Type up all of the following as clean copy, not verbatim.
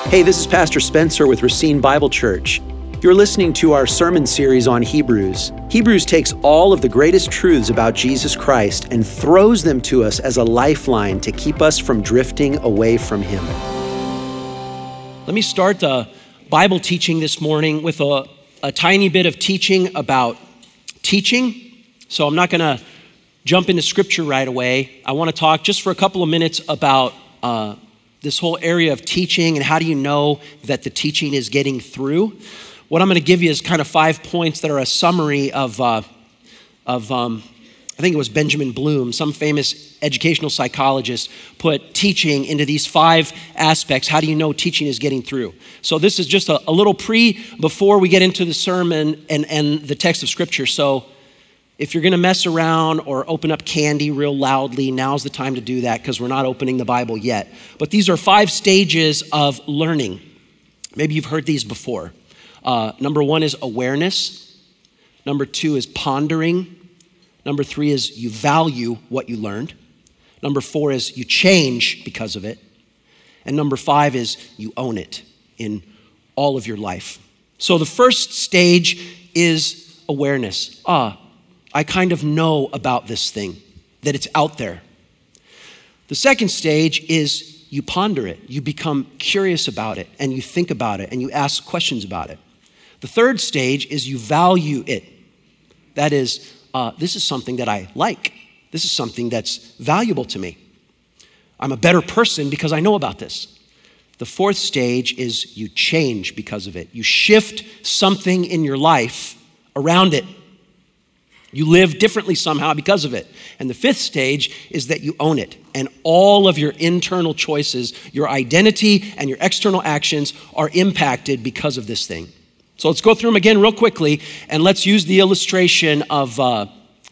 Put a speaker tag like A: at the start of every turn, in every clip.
A: Hey, this is Pastor Spencer with Racine Bible Church. You're listening to our sermon series on Hebrews. Hebrews takes all of the greatest truths about Jesus Christ and throws them to us as a lifeline to keep us from drifting away from Him.
B: Let me start the Bible teaching this morning with a tiny bit of teaching about teaching. So I'm not going to jump into scripture right away. I want to talk just for a couple of minutes about this whole area of teaching and how do you know that the teaching is getting through. What I'm going to give you is kind of 5 points that are a summary of I think it was Benjamin Bloom, some famous educational psychologist, put teaching into these 5 aspects. How do you know teaching is getting through? So this is just a little before we get into the sermon and the text of scripture. So if you're going to mess around or open up candy real loudly, now's the time to do that because we're not opening the Bible yet. But these are 5 stages of learning. Maybe you've heard these before. Number 1 is awareness. Number 2 is pondering. Number 3 is you value what you learned. Number 4 is you change because of it. And number 5 is you own it in all of your life. So the first stage is awareness. I kind of know about this thing, that it's out there. The second stage is you ponder it. You become curious about it and you think about it and you ask questions about it. The third stage is you value it. That is, this is something that I like. This is something that's valuable to me. I'm a better person because I know about this. The fourth stage is you change because of it. You shift something in your life around it. You live differently somehow because of it. And the fifth stage is that you own it. And all of your internal choices, your identity and your external actions are impacted because of this thing. So let's go through them again real quickly. And let's use the illustration of a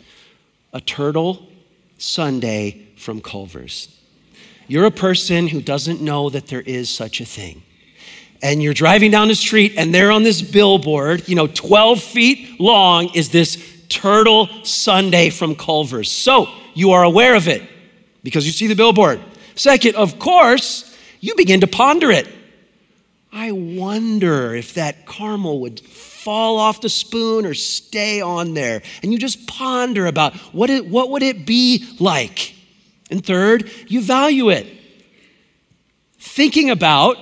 B: turtle sundae from Culver's. You're a person who doesn't know that there is such a thing. And you're driving down the street and there on this billboard, 12 feet long is this turtle sundae from Culver's. So you are aware of it because you see the billboard. Second, of course, you begin to ponder it. I wonder if that caramel would fall off the spoon or stay on there. And you just ponder about what would it be like. And third, you value it. Thinking about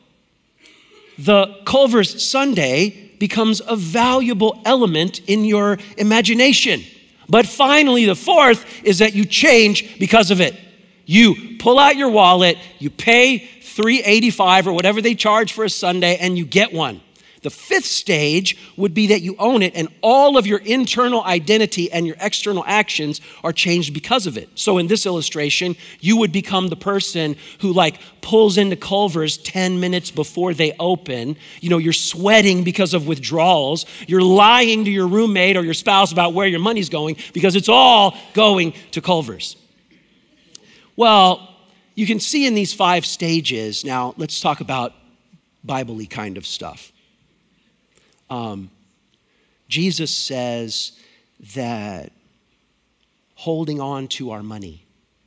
B: the Culver's sundae becomes a valuable element in your imagination. But finally, the fourth is that you change because of it. You pull out your wallet, you pay $3.85 or whatever they charge for a sundae, and you get one. The fifth stage would be that you own it, and all of your internal identity and your external actions are changed because of it. So in this illustration, you would become the person who pulls into Culver's 10 minutes before they open. You're sweating because of withdrawals. You're lying to your roommate or your spouse about where your money's going because it's all going to Culver's. Well, you can see in these 5 stages. Now, let's talk about Bible-y kind of stuff. Jesus says that holding on to our money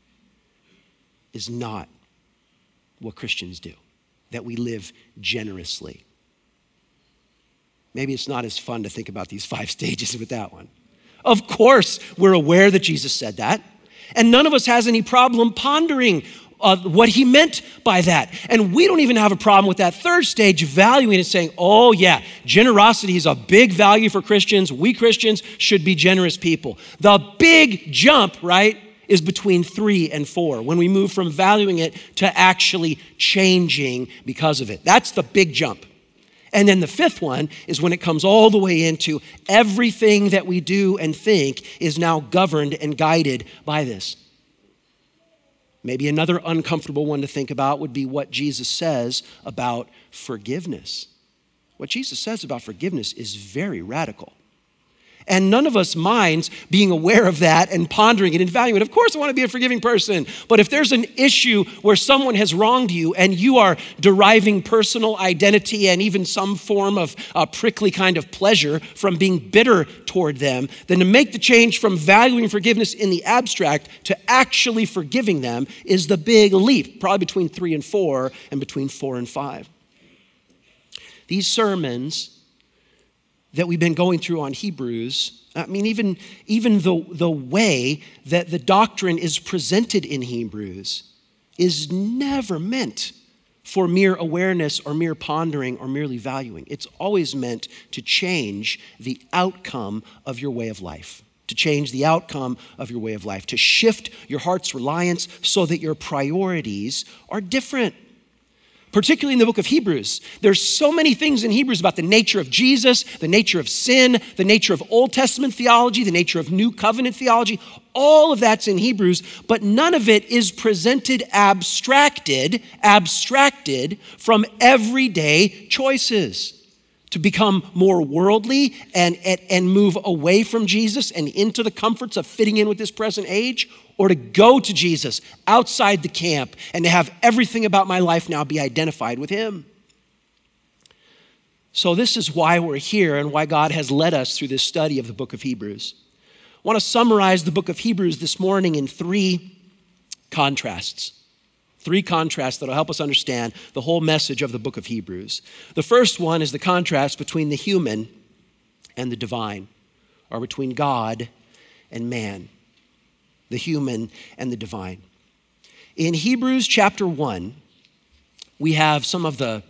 B: is not what Christians do, that we live generously. Maybe it's not as fun to think about these 5 stages with that one. Of course, we're aware that Jesus said that, and none of us has any problem pondering what he meant by that. And we don't even have a problem with that third stage, valuing it, saying, oh yeah, generosity is a big value for Christians. We Christians should be generous people. The big jump, right, is between 3 and 4, when we move from valuing it to actually changing because of it. That's the big jump. And then the fifth one is when it comes all the way into everything that we do and think is now governed and guided by this. Maybe another uncomfortable one to think about would be what Jesus says about forgiveness. What Jesus says about forgiveness is very radical. And none of us minds being aware of that and pondering it and valuing it. Of course, I want to be a forgiving person. But if there's an issue where someone has wronged you and you are deriving personal identity and even some form of prickly kind of pleasure from being bitter toward them, then to make the change from valuing forgiveness in the abstract to actually forgiving them is the big leap, probably between 3 and 4 and between 4 and 5. These sermons that we've been going through on Hebrews, I mean, even the way that the doctrine is presented in Hebrews is never meant for mere awareness or mere pondering or merely valuing. It's always meant to change the outcome of your way of life, to change the outcome of your way of life, to shift your heart's reliance so that your priorities are different. Particularly in the book of Hebrews, there's so many things in Hebrews about the nature of Jesus, the nature of sin, the nature of Old Testament theology, the nature of New Covenant theology. All of that's in Hebrews, but none of it is presented abstracted from everyday choices to become more worldly and move away from Jesus and into the comforts of fitting in with this present age, or to go to Jesus outside the camp and to have everything about my life now be identified with him. So this is why we're here and why God has led us through this study of the book of Hebrews. I want to summarize the book of Hebrews this morning in three contrasts that'll help us understand the whole message of the book of Hebrews. The first one is the contrast between the human and the divine, or between God and man. The human and the divine. In Hebrews chapter 1, we have some of the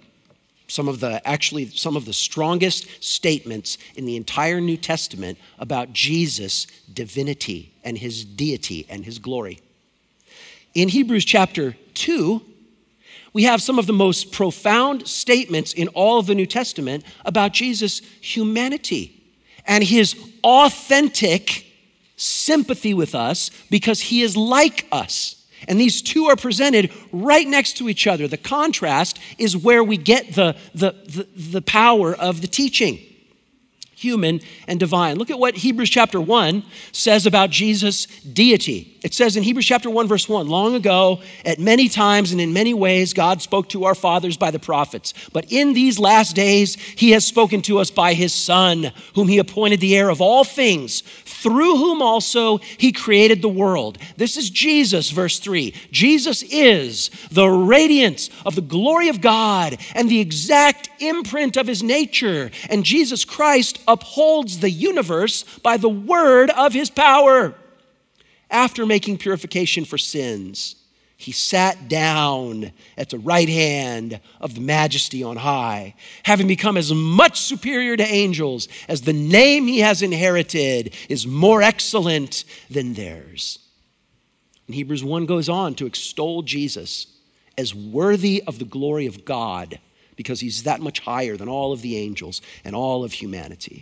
B: strongest statements in the entire New Testament about Jesus' divinity and his deity and his glory. In Hebrews chapter 2, we have some of the most profound statements in all of the New Testament about Jesus' humanity and his authentic sympathy with us because he is like us. And these two are presented right next to each other. The contrast is where we get the power of the teaching. Human and divine. Look at what Hebrews chapter 1 says about Jesus' deity. It says in Hebrews chapter 1 verse 1, long ago, at many times and in many ways, God spoke to our fathers by the prophets. But in these last days, he has spoken to us by his Son, whom he appointed the heir of all things, through whom also he created the world. This is Jesus, verse 3. Jesus is the radiance of the glory of God and the exact imprint of his nature. And Jesus Christ upholds the universe by the word of his power. After making purification for sins, he sat down at the right hand of the Majesty on high, having become as much superior to angels as the name he has inherited is more excellent than theirs. And Hebrews 1 goes on to extol Jesus as worthy of the glory of God because he's that much higher than all of the angels and all of humanity.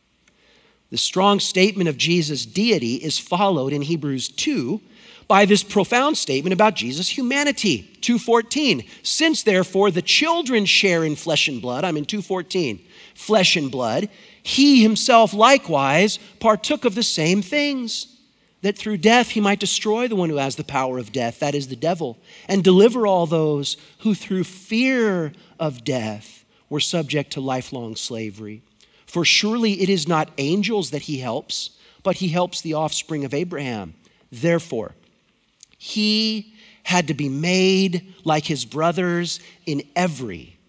B: The strong statement of Jesus' deity is followed in Hebrews 2 by this profound statement about Jesus' humanity. 2:14, since therefore the children share in flesh and blood, I'm in 2:14, flesh and blood, he himself likewise partook of the same things, that through death he might destroy the one who has the power of death, that is the devil, and deliver all those who through fear of death were subject to lifelong slavery. For surely it is not angels that he helps, but he helps the offspring of Abraham. Therefore, he had to be made like his brothers in every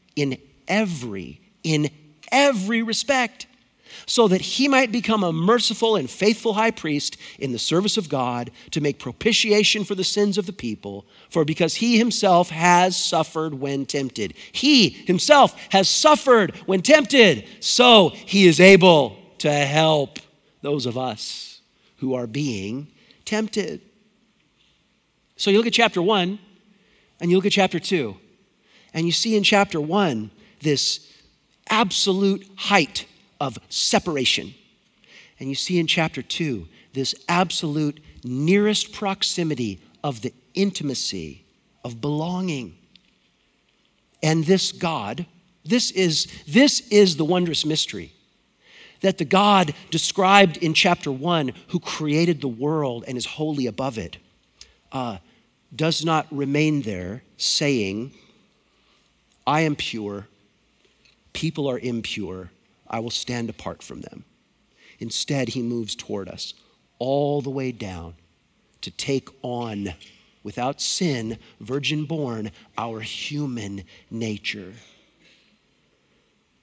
B: respect, so that he might become a merciful and faithful high priest in the service of God to make propitiation for the sins of the people. For because he himself has suffered when tempted. He himself has suffered when tempted, so he is able to help those of us who are being tempted. So you look at chapter 1 and you look at chapter 2, and you see in chapter 1 this absolute height of separation. And you see in chapter 2 this absolute nearest proximity of the intimacy of belonging. And this God, this is the wondrous mystery, that the God described in chapter 1 who created the world and is wholly above it, does not remain there saying, I am pure, people are impure, I will stand apart from them. Instead, he moves toward us all the way down to take on, without sin, virgin born, our human nature.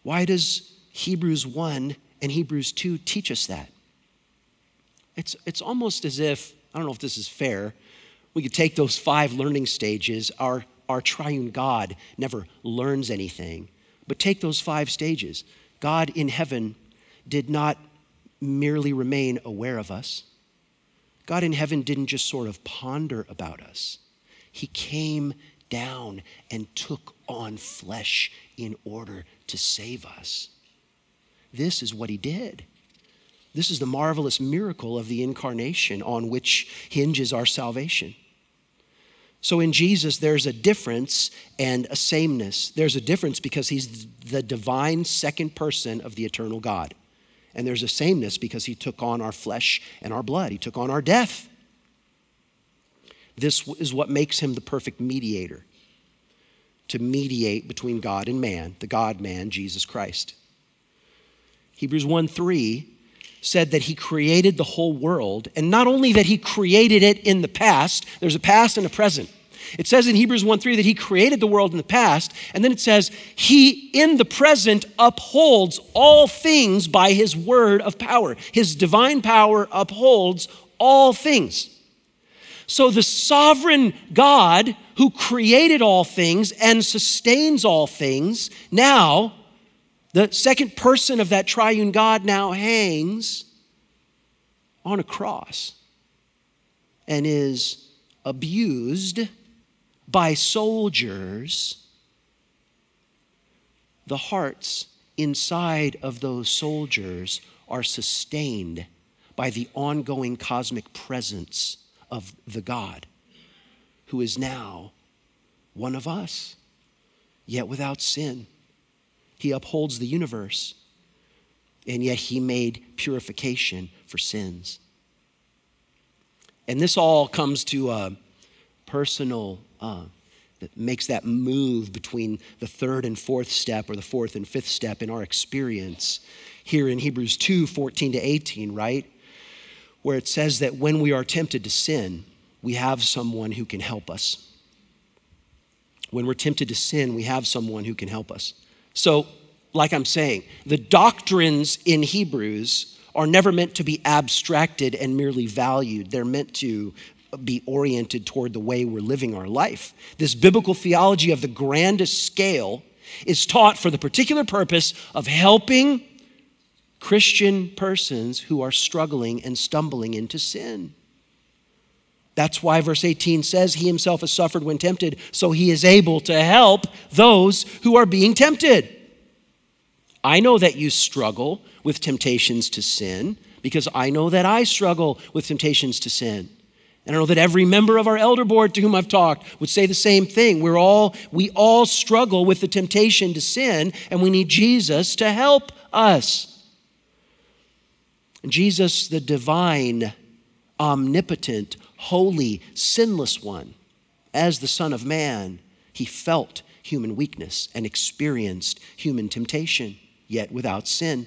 B: Why does Hebrews 1 and Hebrews 2 teach us that? It's almost as if, I don't know if this is fair, we could take those 5 learning stages. Our triune God never learns anything, but take those 5 stages. God in heaven did not merely remain aware of us. God in heaven didn't just sort of ponder about us. He came down and took on flesh in order to save us. This is what he did. This is the marvelous miracle of the incarnation on which hinges our salvation. So in Jesus, there's a difference and a sameness. There's a difference because he's the divine second person of the eternal God. And there's a sameness because he took on our flesh and our blood. He took on our death. This is what makes him the perfect mediator, to mediate between God and man, the God-man, Jesus Christ. Hebrews 1:3 said that he created the whole world, and not only that he created it in the past, there's a past and a present. It says in Hebrews 1:3 that he created the world in the past, and then it says he in the present upholds all things by his word of power. His divine power upholds all things. So the sovereign God who created all things and sustains all things, now the second person of that triune God now hangs on a cross and is abused by soldiers. The hearts inside of those soldiers are sustained by the ongoing cosmic presence of the God who is now one of us, yet without sin. He upholds the universe, and yet he made purification for sins. And this all comes to a personal, that makes that move between the third and fourth step, or the fourth and fifth step in our experience here in Hebrews 2:14-18, right? Where it says that when we are tempted to sin, we have someone who can help us. When we're tempted to sin, we have someone who can help us. So, like I'm saying, the doctrines in Hebrews are never meant to be abstracted and merely valued. They're meant to be oriented toward the way we're living our life. This biblical theology of the grandest scale is taught for the particular purpose of helping Christian persons who are struggling and stumbling into sin. That's why verse 18 says he himself has suffered when tempted, so he is able to help those who are being tempted. I know that you struggle with temptations to sin because I know that I struggle with temptations to sin. And I know that every member of our elder board to whom I've talked would say the same thing. We all struggle with the temptation to sin, and we need Jesus to help us. And Jesus, the divine, omnipotent, holy, sinless one, as the Son of Man, he felt human weakness and experienced human temptation, yet without sin.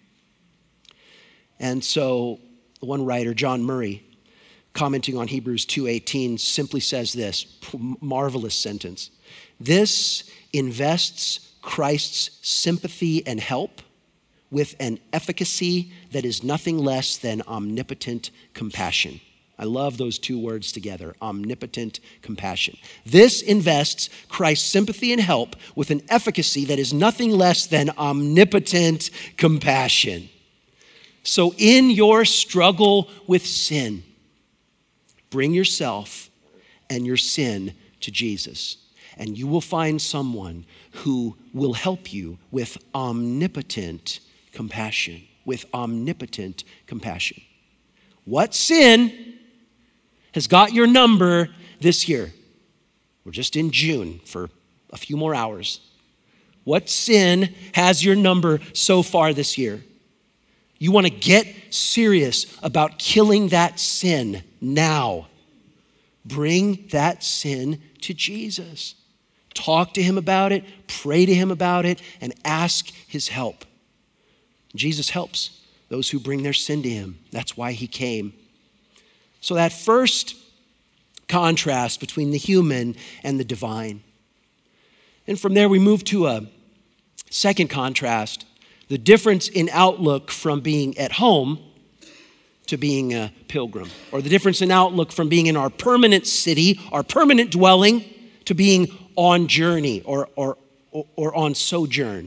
B: And so one writer, John Murray, commenting on Hebrews 2:18, simply says this marvelous sentence: "This invests Christ's sympathy and help with an efficacy that is nothing less than omnipotent compassion." I love those two words together, omnipotent compassion. This invests Christ's sympathy and help with an efficacy that is nothing less than omnipotent compassion. So in your struggle with sin, bring yourself and your sin to Jesus, and you will find someone who will help you with omnipotent compassion, with omnipotent compassion. What sin has got your number this year? We're just in June for a few more hours. What sin has your number so far this year? You want to get serious about killing that sin now. Bring that sin to Jesus. Talk to him about it, pray to him about it, and ask his help. Jesus helps those who bring their sin to him. That's why he came. So that first contrast between the human and the divine. And from there we move to a Second contrast, the difference in outlook from being at home to being a pilgrim, or the difference in outlook from being in our permanent city, our permanent dwelling, to being on journey or on sojourn.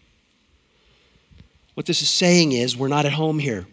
B: What this is saying is we're not at home here.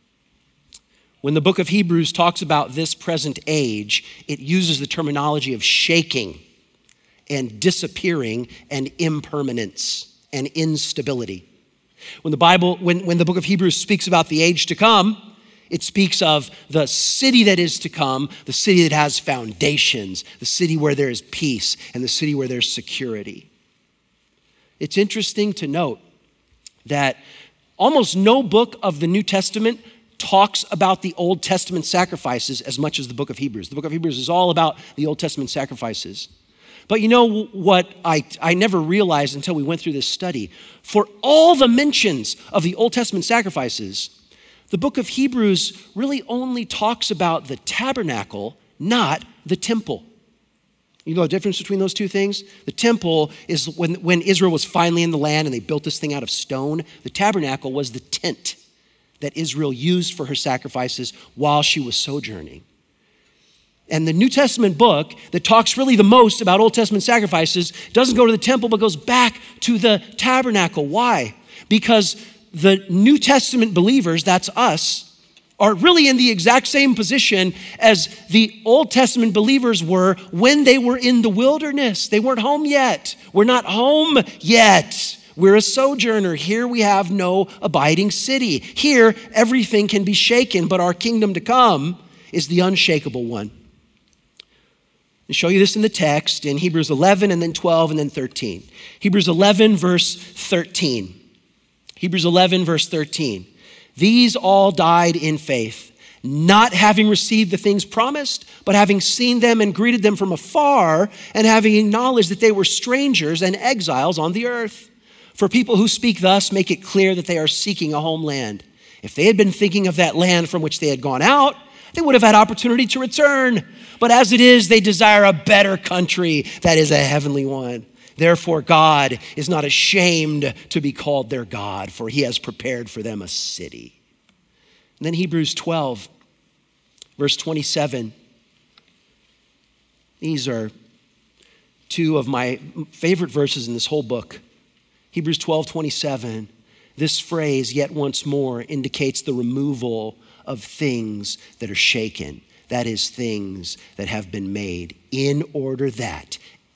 B: When the book of Hebrews talks about this present age, it uses the terminology of shaking and disappearing and impermanence and instability. When the book of Hebrews speaks about the age to come, it speaks of the city that is to come, the city that has foundations, the city where there is peace, and the city where there's security. It's interesting to note that almost no book of the New Testament talks about the Old Testament sacrifices as much as the book of Hebrews. The book of Hebrews is all about the Old Testament sacrifices. But you know what I never realized until we went through this study? For all the mentions of the Old Testament sacrifices, the book of Hebrews really only talks about the tabernacle, not the temple. You know the difference between those two things? The temple is when Israel was finally in the land and they built this thing out of stone. The tabernacle was the tent that Israel used for her sacrifices while she was sojourning. And the New Testament book that talks really the most about Old Testament sacrifices doesn't go to the temple, but goes back to the tabernacle. Why? Because the New Testament believers, that's us, are really in the exact same position as the Old Testament believers were when they were in the wilderness. They weren't home yet. We're not home yet. We're a sojourner. Here we have no abiding city. Here, everything can be shaken, but our kingdom to come is the unshakable one. I'll show you this in the text in Hebrews 11 and then 12 and then 13. Hebrews 11 verse 13. Hebrews 11 verse 13. These all died in faith, not having received the things promised, but having seen them and greeted them from afar, and having acknowledged that they were strangers and exiles on the earth. For people who speak thus make it clear that they are seeking a homeland. If they had been thinking of that land from which they had gone out, they would have had opportunity to return. But as it is, they desire a better country, that is a heavenly one. Therefore, God is not ashamed to be called their God, for he has prepared for them a city. And then Hebrews 12, verse 27. These are two of my favorite verses in this whole book. Hebrews 12, 27. This phrase, yet once more, indicates the removal of things that are shaken. That is, things that have been made in order that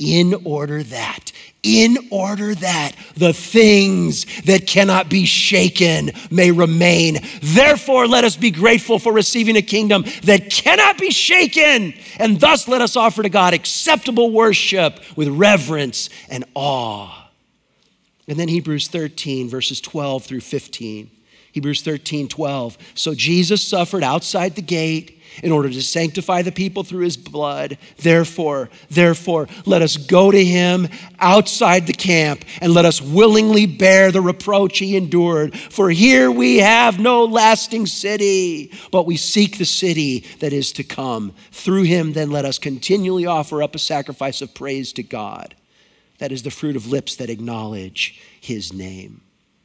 B: the things that cannot be shaken may remain. Therefore, let us be grateful for receiving a kingdom that cannot be shaken, and thus let us offer to God acceptable worship with reverence and awe. And then Hebrews 13, verses 12 through 15. Hebrews 13, 12. So Jesus suffered outside the gate in order to sanctify the people through his blood. Therefore, let us go to him outside the camp and let us willingly bear the reproach he endured. For here we have no lasting city, but we seek the city that is to come. Through him, then let us continually offer up a sacrifice of praise to God. That is the fruit of lips that acknowledge his name.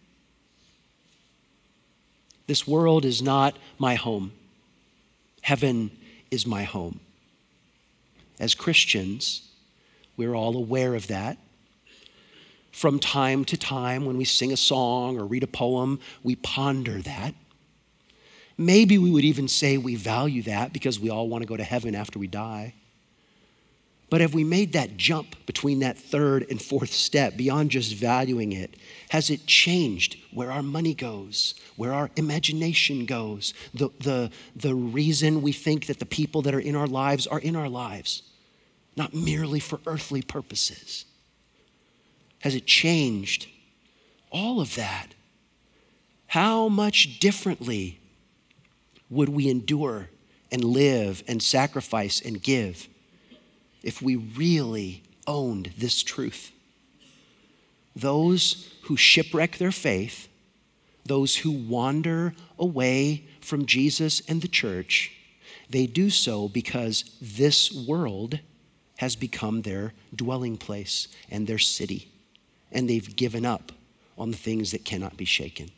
B: This world is not my home. Heaven is my home. As Christians, we're all aware of that. From time to time, when we sing a song or read a poem, we ponder that. Maybe we would even say we value that because we all want to go to heaven after we die. But have we made that jump between that third and fourth step beyond just valuing it? Has it changed where our money goes, where our imagination goes, the reason we think that the people that are in our lives are in our lives, not merely for earthly purposes? Has it changed all of that? How much differently would we endure and live and sacrifice and give if we really owned this truth? Those who shipwreck their faith, those who wander away from Jesus and the church, they do so because this world has become their dwelling place and their city, and they've given up on the things that cannot be shaken.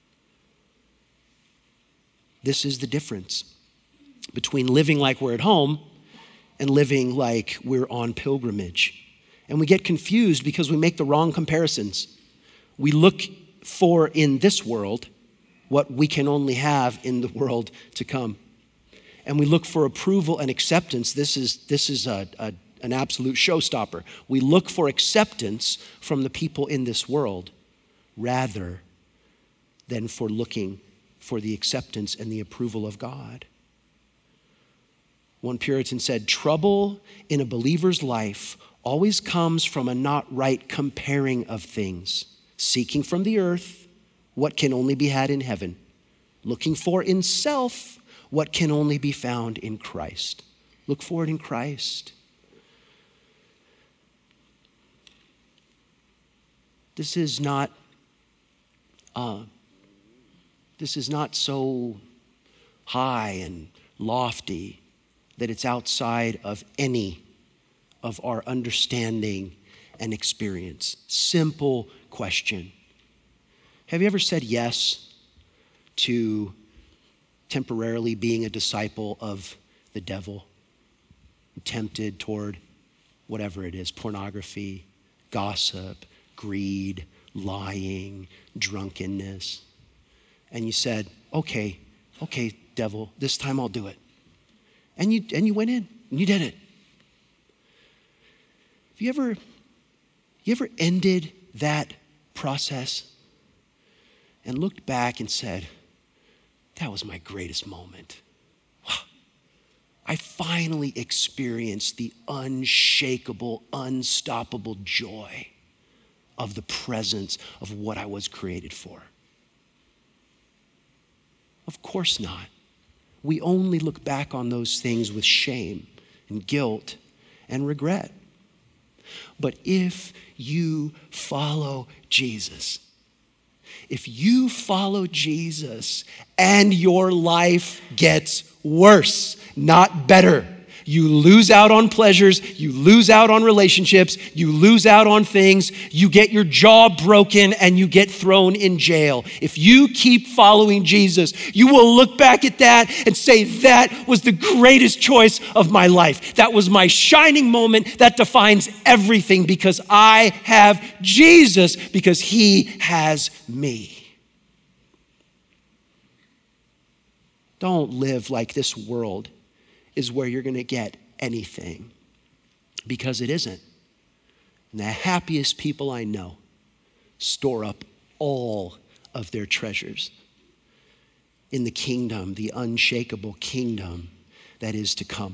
B: This is the difference between living like we're at home and living like we're on pilgrimage. And we get confused because we make the wrong comparisons. We look for in this world what we can only have in the world to come. And we look for approval and acceptance. This is an absolute showstopper. We look for acceptance from the people in this world rather than for looking for the acceptance and the approval of God. One Puritan said, trouble in a believer's life always comes from a not right comparing of things, seeking from the earth what can only be had in heaven, looking for in self what can only be found in Christ. Look for it in Christ. This is not so high and lofty that it's outside of any of our understanding and experience. Simple question. Have you ever said yes to temporarily being a disciple of the devil, tempted toward whatever it is, pornography, gossip, greed, lying, drunkenness? And you said, okay, devil, this time I'll do it. And you went in and you did it. Have you ever ended that process and looked back and said, that was my greatest moment. I finally experienced the unshakable, unstoppable joy of the presence of what I was created for. Of course not. We only look back on those things with shame and guilt and regret. But if you follow Jesus, and your life gets worse, not better, you lose out on pleasures, you lose out on relationships, you lose out on things, you get your jaw broken and you get thrown in jail. If you keep following Jesus, you will look back at that and say, that was the greatest choice of my life. That was my shining moment that defines everything because I have Jesus, because he has me. Don't live like this world is where you're going to get anything, because it isn't. And the happiest people I know store up all of their treasures in the kingdom, the unshakable kingdom that is to come.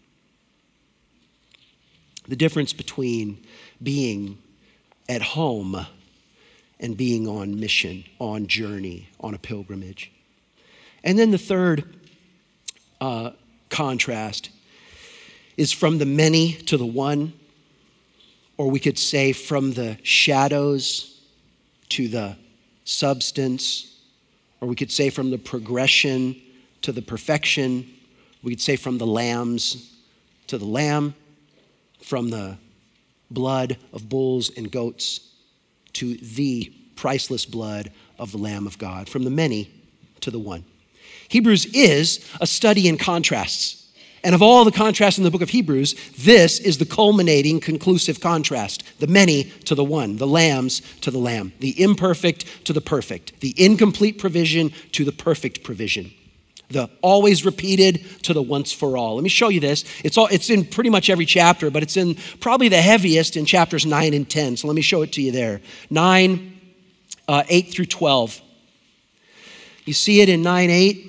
B: The difference between being at home and being on mission, on journey, on a pilgrimage. And then the third contrast is from the many to the one, or we could say from the shadows to the substance, or we could say from the progression to the perfection. We could say from the lambs to the lamb, from the blood of bulls and goats to the priceless blood of the Lamb of God, from the many to the one. Hebrews is a study in contrasts. And of all the contrasts in the book of Hebrews, this is the culminating, conclusive contrast. The many to the one, the lambs to the lamb, the imperfect to the perfect, the incomplete provision to the perfect provision, the always repeated to the once for all. Let me show you this. It's in pretty much every chapter, but it's in probably the heaviest in chapters 9 and 10. So let me show it to you there. 9, 8 through 12. You see it in 9:8.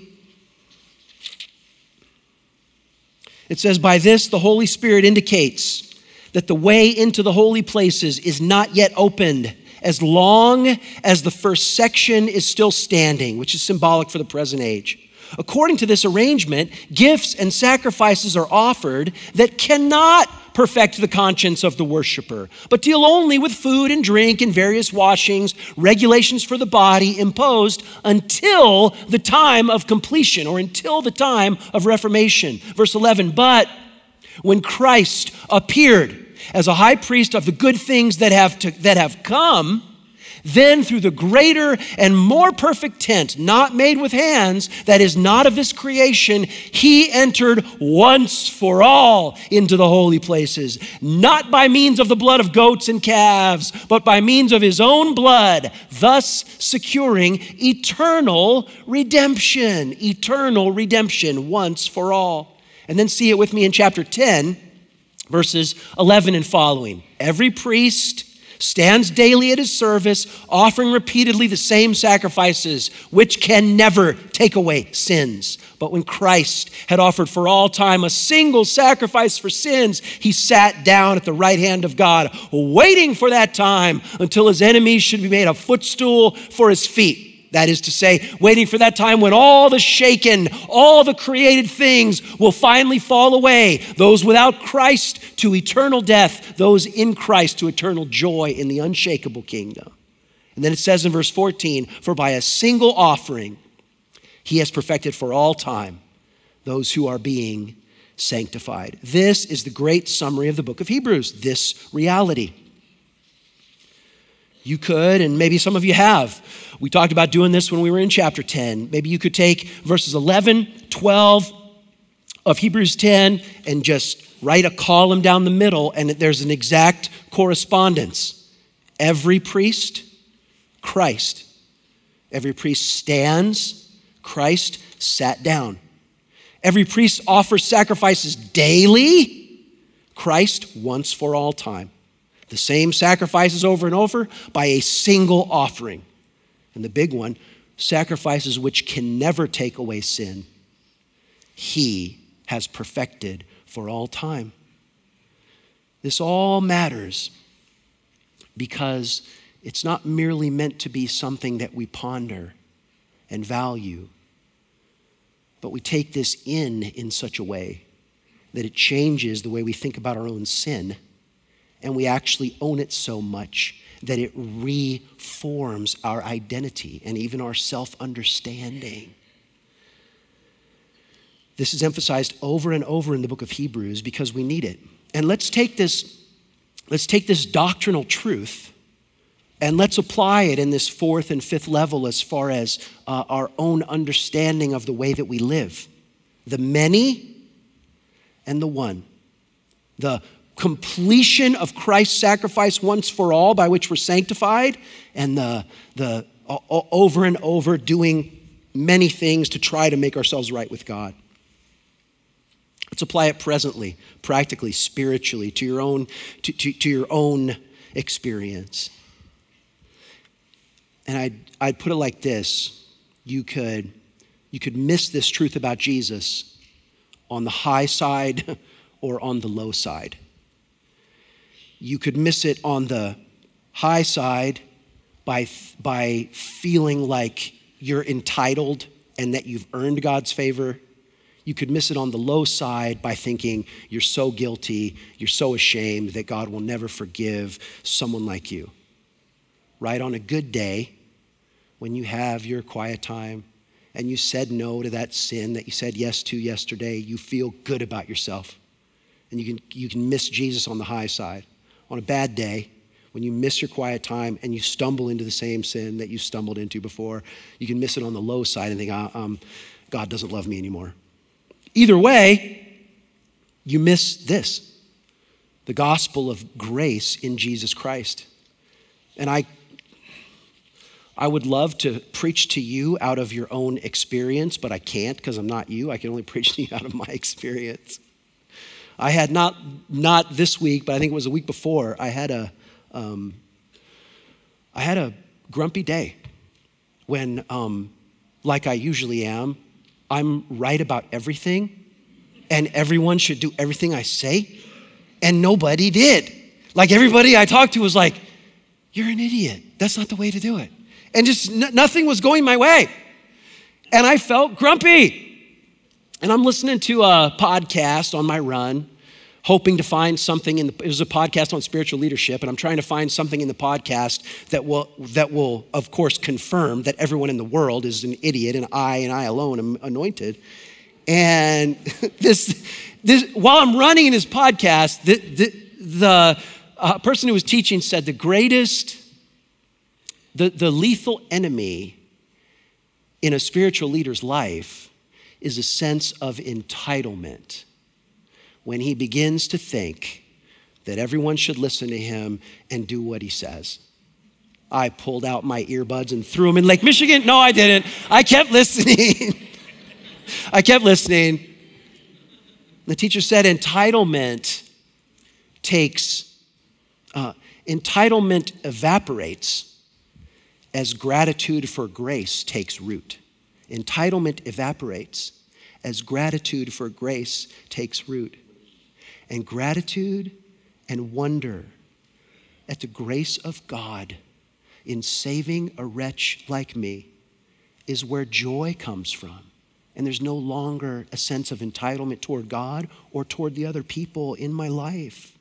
B: It says, by this the Holy Spirit indicates that the way into the holy places is not yet opened, as long as the first section is still standing, which is symbolic for the present age. According to this arrangement, gifts and sacrifices are offered that cannot perfect the conscience of the worshiper, but deal only with food and drink and various washings, regulations for the body imposed until the time of completion, or until the time of reformation. Verse 11, but when Christ appeared as a high priest of the good things that have come, Then through the greater and more perfect tent, not made with hands, that is not of this creation, he entered once for all into the holy places, not by means of the blood of goats and calves, but by means of his own blood, thus securing eternal redemption once for all. And then see it with me in chapter 10, verses 11 and following. Every priest stands daily at his service, offering repeatedly the same sacrifices, which can never take away sins. But when Christ had offered for all time a single sacrifice for sins, he sat down at the right hand of God, waiting for that time until his enemies should be made a footstool for his feet. That is to say, waiting for that time when all the shaken, all the created things will finally fall away. Those without Christ to eternal death, those in Christ to eternal joy in the unshakable kingdom. And then it says in verse 14, for by a single offering, he has perfected for all time those who are being sanctified. This is the great summary of the book of Hebrews, this reality. You could, and maybe some of you have. We talked about doing this when we were in chapter 10. Maybe you could take verses 11, 12 of Hebrews 10 and just write a column down the middle, and there's an exact correspondence. Every priest, Christ. Every priest stands, Christ sat down. Every priest offers sacrifices daily, Christ once for all time. The same sacrifices over and over by a single offering. And the big one, sacrifices which can never take away sin. He has perfected for all time. This all matters because it's not merely meant to be something that we ponder and value, but we take this in such a way that it changes the way we think about our own sin. And we actually own it so much that it reforms our identity and even our self-understanding. This is emphasized over and over in the book of Hebrews because we need it. And let's take this doctrinal truth and let's apply it in this fourth and fifth level as far as our own understanding of the way that we live. The many and the one. The completion of Christ's sacrifice once for all by which we're sanctified, and the over and over doing many things to try to make ourselves right with God. Let's apply it presently, practically, spiritually, to your own experience. And I'd put it like this: you could miss this truth about Jesus on the high side or on the low side. You could miss it on the high side by feeling like you're entitled and that you've earned God's favor. You could miss it on the low side by thinking you're so guilty, you're so ashamed that God will never forgive someone like you. Right? On a good day, when you have your quiet time and you said no to that sin that you said yes to yesterday, you feel good about yourself. And you can miss Jesus on the high side. On a bad day, when you miss your quiet time and you stumble into the same sin that you stumbled into before, you can miss it on the low side and think, God doesn't love me anymore. Either way, you miss this, the gospel of grace in Jesus Christ. And I would love to preach to you out of your own experience, but I can't because I'm not you. I can only preach to you out of my experience. I had not this week, but I think it was a week before, I had a grumpy day when, like I usually am, I'm right about everything and everyone should do everything I say, and nobody did. Like everybody I talked to was like, you're an idiot. That's not the way to do it. And just nothing was going my way. And I felt grumpy. And I'm listening to a podcast on my run, hoping to find something it was a podcast on spiritual leadership, and I'm trying to find something in the podcast that will, of course, confirm that everyone in the world is an idiot and I alone am anointed. And this while I'm running in his podcast, the person who was teaching said the greatest The lethal enemy in a spiritual leader's life is a sense of entitlement. When he begins to think that everyone should listen to him and do what he says. I pulled out my earbuds and threw them in Lake Michigan. No, I didn't. I kept listening. I kept listening. The teacher said entitlement evaporates as gratitude for grace takes root. Entitlement evaporates as gratitude for grace takes root. And gratitude and wonder at the grace of God in saving a wretch like me is where joy comes from. And there's no longer a sense of entitlement toward God or toward the other people in my life.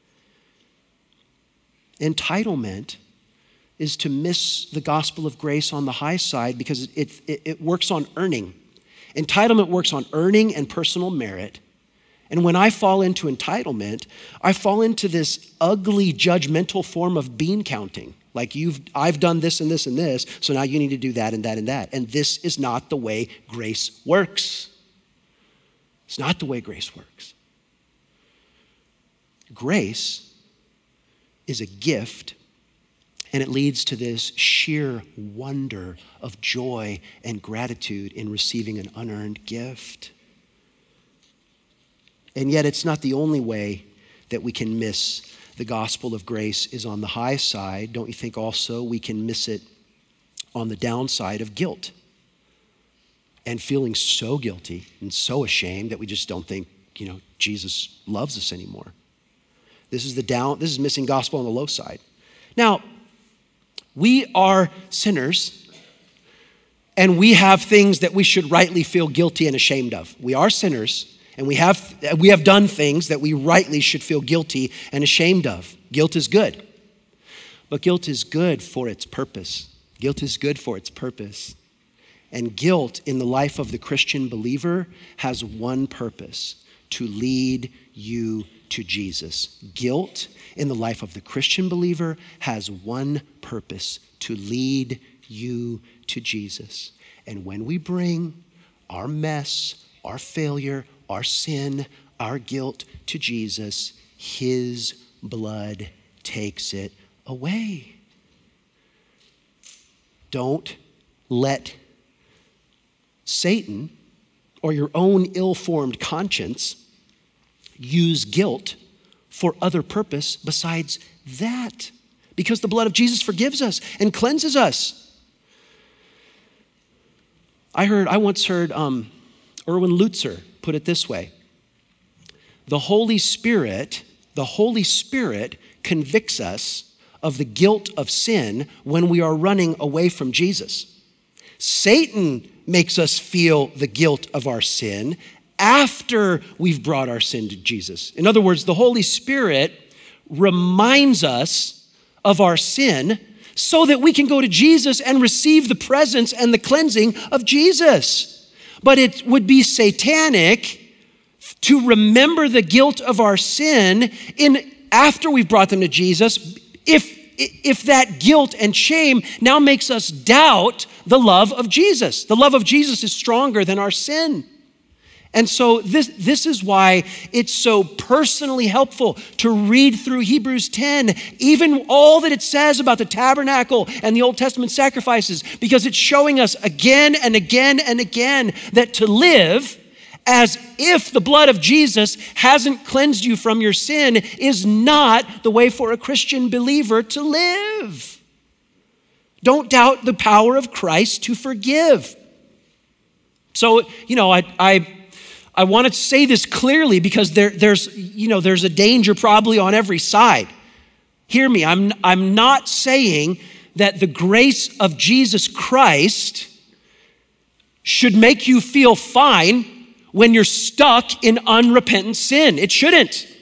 B: Entitlement is to miss the gospel of grace on the high side because it works on earning. Entitlement works on earning and personal merit. And when I fall into entitlement, I fall into this ugly, judgmental form of bean counting. Like I've done this and this and this, so now you need to do that and that and that. And this is not the way grace works. It's not the way grace works. Grace is a gift, and it leads to this sheer wonder of joy and gratitude in receiving an unearned gift. And yet it's not the only way that we can miss the gospel of grace is on the high side. Don't you think also we can miss it on the downside of guilt and feeling so guilty and so ashamed that we just don't think, Jesus loves us anymore. This is missing gospel on the low side. Now, we are sinners and we have things that we should rightly feel guilty and ashamed of. We are sinners. And we have done things that we rightly should feel guilty and ashamed of. Guilt is good. But guilt is good for its purpose. Guilt is good for its purpose. And guilt in the life of the Christian believer has one purpose: to lead you to Jesus. Guilt in the life of the Christian believer has one purpose: to lead you to Jesus. And when we bring our mess, our failure, our sin, our guilt to Jesus, his blood takes it away. Don't let Satan or your own ill-formed conscience use guilt for other purpose besides that, because the blood of Jesus forgives us and cleanses us. I once heard Erwin Lutzer put it this way: the Holy Spirit convicts us of the guilt of sin when we are running away from Jesus. Satan makes us feel the guilt of our sin after we've brought our sin to Jesus. In other words, the Holy Spirit reminds us of our sin so that we can go to Jesus and receive the presence and the cleansing of Jesus. But it would be satanic to remember the guilt of our sin after we've brought them to Jesus if that guilt and shame now makes us doubt the love of Jesus. The love of Jesus is stronger than our sin. And so this is why it's so personally helpful to read through Hebrews 10, even all that it says about the tabernacle and the Old Testament sacrifices, because it's showing us again and again and again that to live as if the blood of Jesus hasn't cleansed you from your sin is not the way for a Christian believer to live. Don't doubt the power of Christ to forgive. So, I want to say this clearly because there's a danger probably on every side. Hear me, I'm not saying that the grace of Jesus Christ should make you feel fine when you're stuck in unrepentant sin. It shouldn't.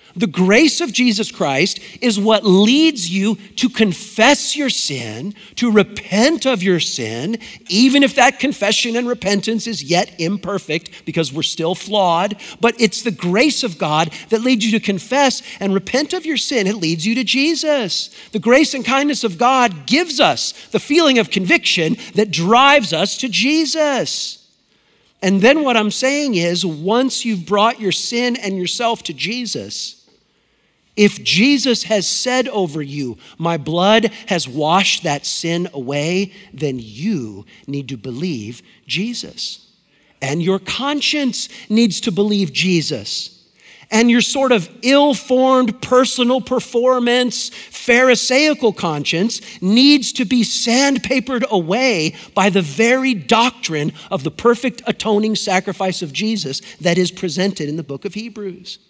B: The grace of Jesus Christ is what leads you to confess your sin, to repent of your sin, even if that confession and repentance is yet imperfect because we're still flawed. But it's the grace of God that leads you to confess and repent of your sin. It leads you to Jesus. The grace and kindness of God gives us the feeling of conviction that drives us to Jesus. And then what I'm saying is, once you've brought your sin and yourself to Jesus, if Jesus has said over you, my blood has washed that sin away, then you need to believe Jesus. And your conscience needs to believe Jesus. And your sort of ill-formed personal performance, Pharisaical conscience needs to be sandpapered away by the very doctrine of the perfect atoning sacrifice of Jesus that is presented in the book of Hebrews.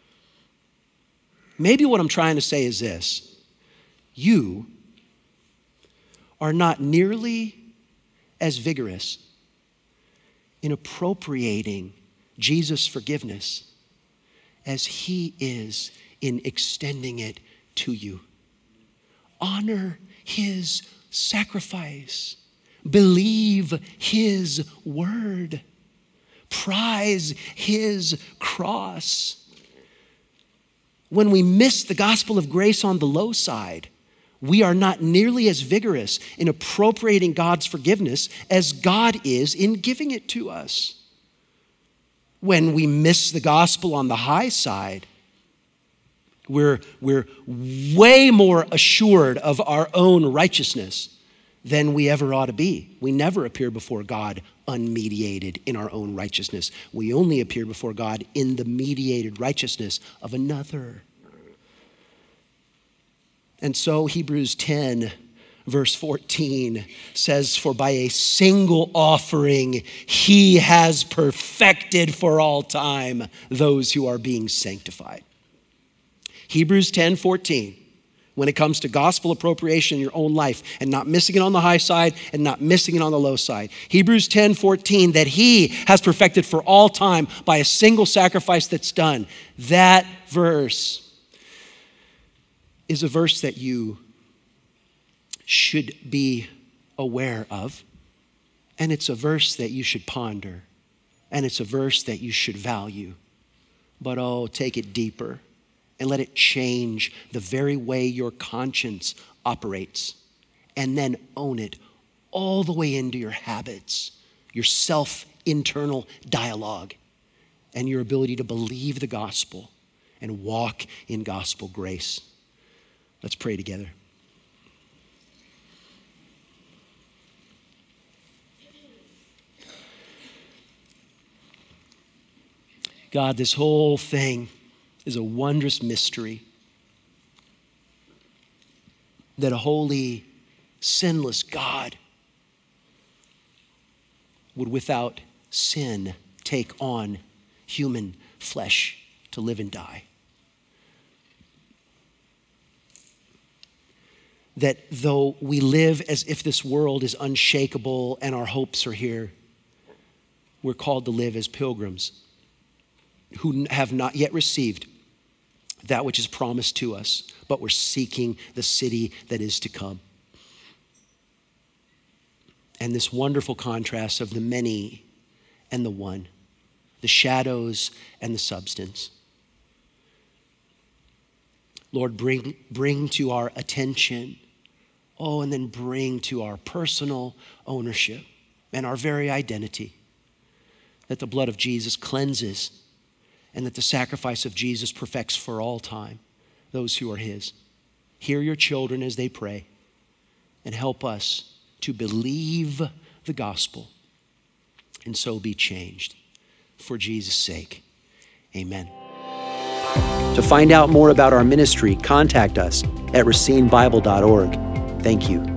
B: Maybe what I'm trying to say is this: you are not nearly as vigorous in appropriating Jesus' forgiveness as he is in extending it to you. Honor his sacrifice. Believe his word. Prize his cross. When we miss the gospel of grace on the low side, we are not nearly as vigorous in appropriating God's forgiveness as God is in giving it to us. When we miss the gospel on the high side, we're way more assured of our own righteousness than we ever ought to be. We never appear before God unmediated in our own righteousness. We only appear before God in the mediated righteousness of another. And so Hebrews 10, verse 14 says, for by a single offering, he has perfected for all time those who are being sanctified. Hebrews 10, 14. When it comes to gospel appropriation in your own life and not missing it on the high side and not missing it on the low side. Hebrews 10, 14, that he has perfected for all time by a single sacrifice that's done. That verse is a verse that you should be aware of. And it's a verse that you should ponder. And it's a verse that you should value. But take it deeper. And let it change the very way your conscience operates. And then own it all the way into your habits, your self-internal dialogue, and your ability to believe the gospel and walk in gospel grace. Let's pray together. God, this whole thing is a wondrous mystery that a holy, sinless God would without sin take on human flesh to live and die. That though we live as if this world is unshakable and our hopes are here, we're called to live as pilgrims who have not yet received that which is promised to us, but we're seeking the city that is to come. And this wonderful contrast of the many and the one, the shadows and the substance. Lord, bring to our attention, and then bring to our personal ownership and our very identity that the blood of Jesus cleanses and that the sacrifice of Jesus perfects for all time those who are his. Hear your children as they pray and help us to believe the gospel and so be changed. For Jesus' sake, amen.
A: To find out more about our ministry, contact us at racinebible.org. Thank you.